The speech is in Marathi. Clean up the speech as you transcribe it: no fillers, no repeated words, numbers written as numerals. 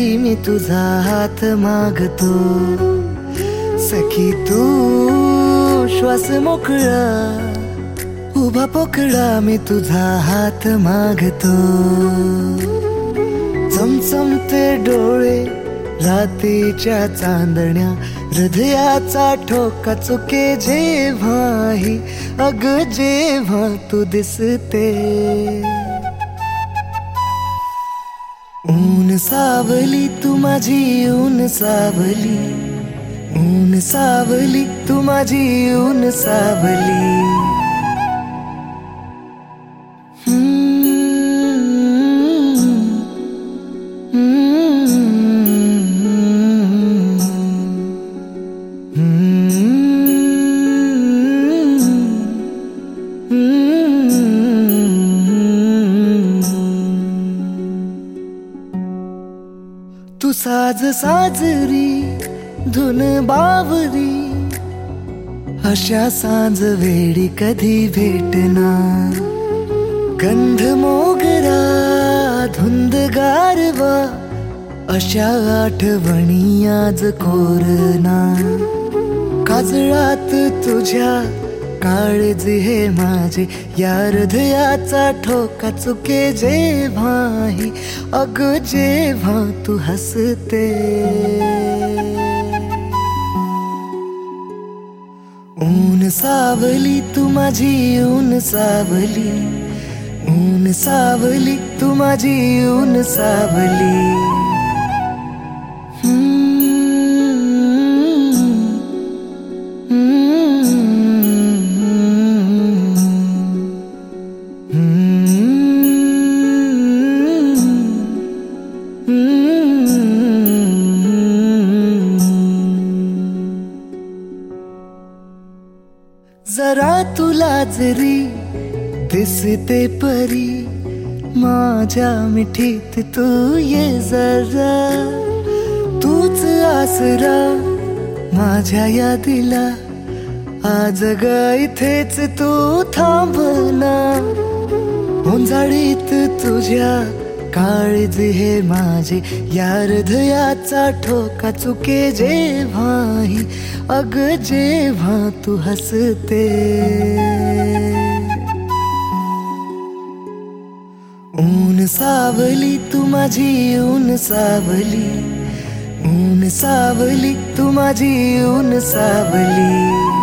मी तुझा हात मागतो, सखी तू श्वास मोकळा, उभा पोकळा मी तुझा हात मागतो. चमचमते डोळे रात्रीच्या चांदण्या, हृदयाचा ठोका चुके जेव्हाही, अग जेव्हा तू दिसते. ऊन सावली तू माझी, ऊन सावली, ऊन सावली तू माझी, ऊन सावली. तू साज साजरी धुन बावरी, अशा सांज वेळी कधी भेटणार. गंध मोगरा धुंद गारवा, अशा आठवणी आज कोरणार. काजळात तुझ्या काळजी हे माझे, या हृदयाचा ठोका चुके जेव्हाही, अग जेव्हा तू हसते. ऊन सावली तू माझी, ऊन सावली, ऊन सावली तू माझी, ऊन सावली. जरा तुला जरी दिसते परी, माझ्या मिठीत तू ये जरा. तूच आसरा माझ्या या दिला, आज ग इथेच तू थांबना. ओंजाळीत तुझ्या काळजी हे माझे, या हृदयाचा ठोका चुके जेव्हाही, अग जेव्हा तू हसते. ऊन सावली तू माझी, ऊन सावली, ऊन सावली तू माझी, ऊन सावली.